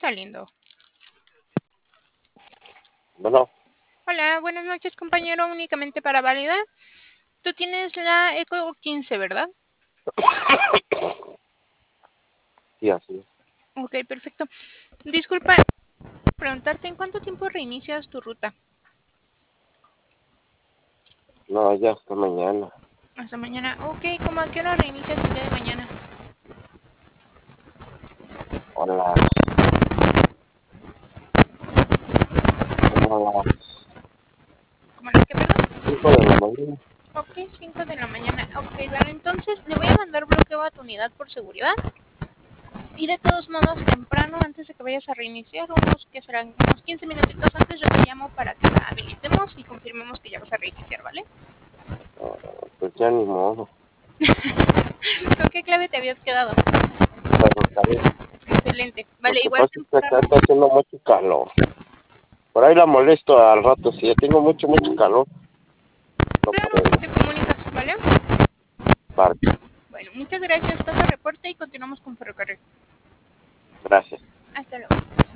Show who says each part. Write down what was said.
Speaker 1: está, lindo?
Speaker 2: Bueno,
Speaker 1: Hola, buenas noches, compañero. Únicamente para validar. Tú tienes la Eco 15, ¿verdad?
Speaker 2: sí, así es.
Speaker 1: Ok, perfecto. Disculpa, preguntarte, ¿en cuánto tiempo reinicias tu ruta?
Speaker 2: No, ya hasta mañana.
Speaker 1: Hasta mañana. Ok, ¿cómo a qué hora reinicias el día de mañana?
Speaker 2: A las, como a las
Speaker 1: ¿Cómo a las que, perdón?
Speaker 2: 5 de la mañana.
Speaker 1: Ok, 5 de la mañana. Ok, bueno, entonces le voy a mandar bloqueo a tu unidad por seguridad. Y de todos modos, temprano, antes de que vayas a reiniciar, que serán unos 15 minutitos antes, yo te llamo para que la habilitemos y confirmemos que ya vas a reiniciar, ¿vale?
Speaker 2: Pues ya ni modo.
Speaker 1: ¿Con qué clave te habías quedado?
Speaker 2: Ferrocarril.
Speaker 1: Excelente.
Speaker 2: Lo
Speaker 1: Vale,
Speaker 2: que
Speaker 1: igual
Speaker 2: pasa es que acá
Speaker 1: temprano.
Speaker 2: está haciendo mucho calor. Por ahí la molesto al rato. Si ya tengo mucho calor, no
Speaker 1: Claro,
Speaker 2: puedo.
Speaker 1: te comunicas, ¿vale?
Speaker 2: Vale,
Speaker 1: Bueno, muchas gracias. Pasa reporte y continuamos con ferrocarril.
Speaker 2: gracias.
Speaker 1: Hasta luego.